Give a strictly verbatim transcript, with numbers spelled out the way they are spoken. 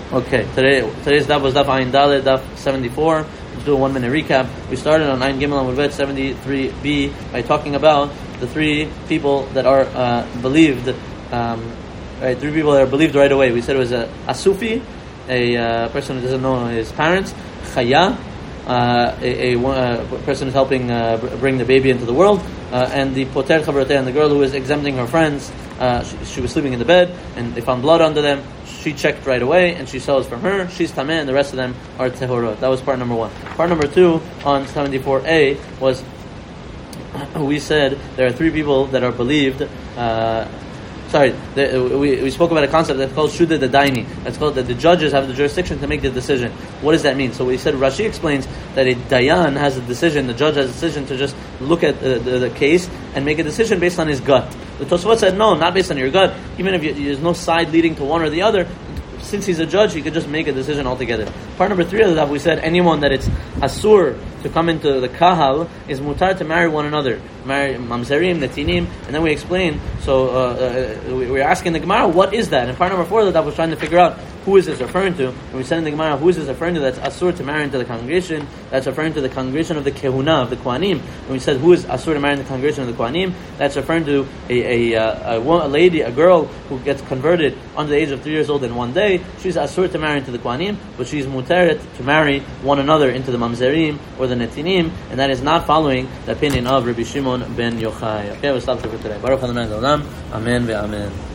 Okay, today today's daf was daf Ayin Dalet, daf seventy-four. Let's do a one minute recap. We started on Ayin Gimel Amud Bet seventy-three b by talking about the three people that are uh, believed, um, right? Three people that are believed right away. We said it was a, a Sufi, a uh, person who doesn't know his parents, Chaya, uh, a, a, a person who's helping uh, bring the baby into the world, uh, and the Poter Chavroteh, and the girl who is exempting her friends. Uh, she, she was sleeping in the bed, and they found blood under them. She checked right away, and she saw it's from her. She's tameh, and the rest of them are tehorot. That was part number one. Part number two on seventy-four a was, we said there are three people that are believed. Uh, sorry, the, we, we spoke about a concept that's called shuda the daini. That's called that the judges have the jurisdiction to make the decision. What does that mean? So we said Rashi explains that a dayan has a decision, the judge has a decision to just look at the, the, the case and make a decision based on his gut. The Tosfot said no, not based on your gut. Even if you, there's no side leading to one or the other, since he's a judge, he could just make a decision altogether. Part number three of the daf, we said anyone that it's asur to come into the kahal is mutar to marry one another, marry mamzerim, netinim, and then we explained. So uh, uh, we, we were asking the Gemara, what is that? And part number four of the daf was trying to figure out who is this referring to. And we said in the Gemara, who is this referring to? That's asur to marry into the congregation. That's referring to the congregation of the kehuna, of the kohanim. And we said, who is asur to marry in the congregation of the kohanim? That's referring to a a, a, a lady, a girl who gets converted under the age of three years old in one day. She's asur to marry into the kohanim, but she's muteret to marry one another into the mamzerim or the netinim, and that is not following the opinion of Rabbi Shimon ben Yochai. Okay, we'll stop there for today. Baruch Adonai Le'olam. Amen ve'amen.